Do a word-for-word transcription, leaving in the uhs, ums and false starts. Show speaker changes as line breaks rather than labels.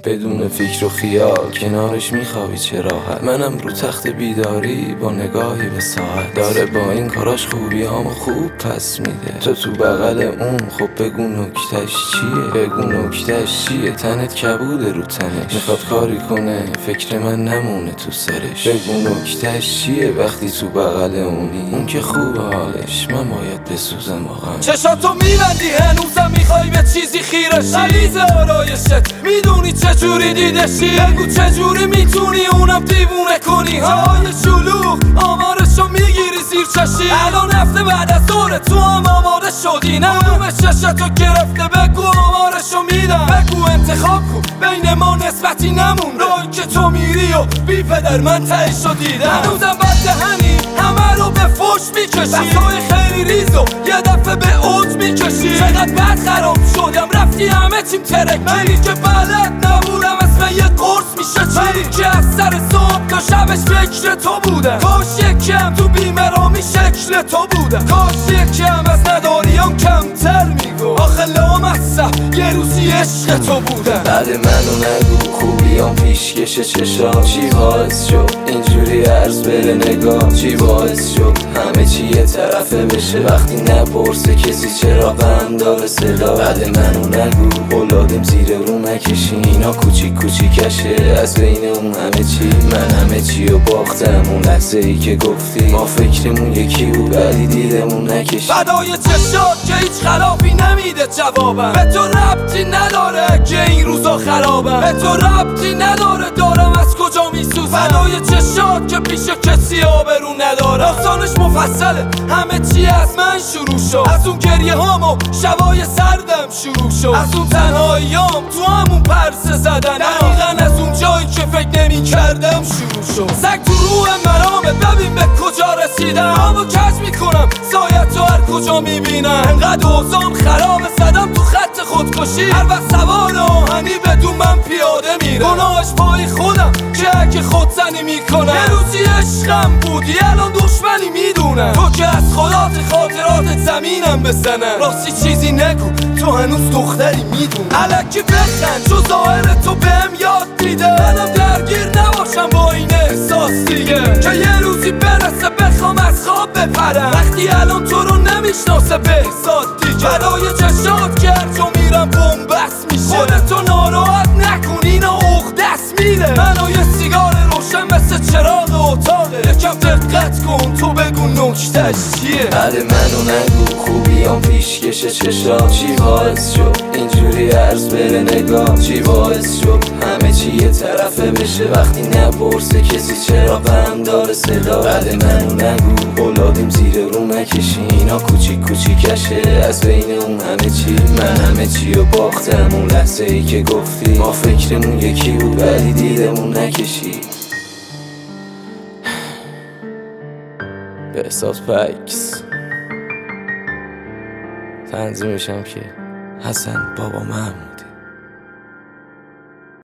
بدون فکر و خیال کنارش میخوابی چه راحت. منم رو تخت بیداری با نگاهی به ساعت. داره با این کاراش خوبیامو خوب پس میده. تو تو بغل اون خب بگو نکتش چیه، بگو نکتش چیه. تنت کبوده رو تنش، میخواد کاری کنه فکر من نمونه تو سرش. بگو نکتش چیه وقتی تو بغل اونی. اون که خوبه حالش، من باید بسوزم واقعا.
چشاتو میبندی هنوزم میخوای به چیزی خیرشی. غلیظ آرایشت میدونی چجوری دیدشی. بگو چجوری میتونی اونم دیوونه کنی. جای شلوغ آمارشو میگیری زیر چشی. الان هفته بعد از ظهر تو هم آماده شدی. نموم چشتو گرفته بگو آمارشو میدم. بگو انتخاب کن بین ما نسبتی نمون. راهی که تو میری و بی پدر من تهیشو دیدم. هنوزم بد دهنی همه رو به فوش میکشی. بسای خیلی ریزو یه دفعه به اوج میکشی. چقدر بد خراب شدم رفتی همه چیم ترکی. منی که بلد نبودم اسم یه قرص میشه چی. که از سر صبح تا شبش فکر تو بودم. کاش یکم تو بیمرامی شکل تو بودم. کاش یکم از نداریام کمتر میگو. آخه لامصب یه روزی عشق تو بودم.
بعد منو نگو خوبیام پیشکش چشام. چی باعث شد اینجوری عرض بره نگاه. چی باعث شد همه چی یه طرفه بشه وقتی نپرسه کسی چرا غم داره صدا. بعد منو نگو اولادم زیر رو نکشی. اینا کوچیک کوچیکشه از بین اون همه چی. من همه چی رو باختم اون لحظه ای که گفتی. ما فکرمون یکی بود ولی دیدمون نکشی.
فدای چشات که هیچ خلافی نمیده جوابم. به تو ربطی نداره که این روزا خرابم. به تو ربطی نداره دارم از کجا میسوزم. فدای چشات که پیش کسی آبرو نداره. داستانش مفصله همه چی از من شروع شد. از اون گریه هام و شبای سردم شروع شد. از اون تنهاییام تو همون پرسه زدن. دقیقا از اون جایی که فکر نمی کردم شروع شد. سگ تو روح مرامه ببین به کجا رسیدم. آبو کج میکنم سایت تو هر کجا میبینم. انقدر اوزام خرابه زدم تو خط خودکشی. هر وقت سوار آهنی بدون من پیاده میره. گناهش پای خودم که اگه خودزنی میکنم. یه روزی عشقم بودی الان دشمنی میدونم. تو که از خدات خاطرات زمینم بزنم. راستی چیزی نگو تو هنوز دختری میدونم. الکی بخند چو ظاهر تو بهم یاد میده. منم درگیر نباشم با این احساس دیگه. که یه روزی برسه بخوام از خواب بپرم. وقتی الان تو رو نمیشناسه بهزاد دیگه. برای چشات که هر جا میرم بومبست میشه. خودتو ناراحت نکن اینا عقدست میره. منو یه سیگار روشن مثل چراغ اتاقه. یکم دقت کن تو بگو نکتش چیه.
بعد منو نگو خوبیام پیشکش چشام. چی باعث شد اینجوری عرض بره نگاه. چی باعث شد همه چی یه طرفه بشه وقتی نپرسه کسی چرا غم داره صدا. بعد منو نگو اولادم زیر رو نکشی. اینا کوچیک کوچیکشه از بین اون همه چی. من همه چی رو باختم اون لحظه ای که گفتی. ما فکرمون یکی بود ولی دیدمون نکشی. بهزاد فکس تنظیمشم که حسن بابا محمود.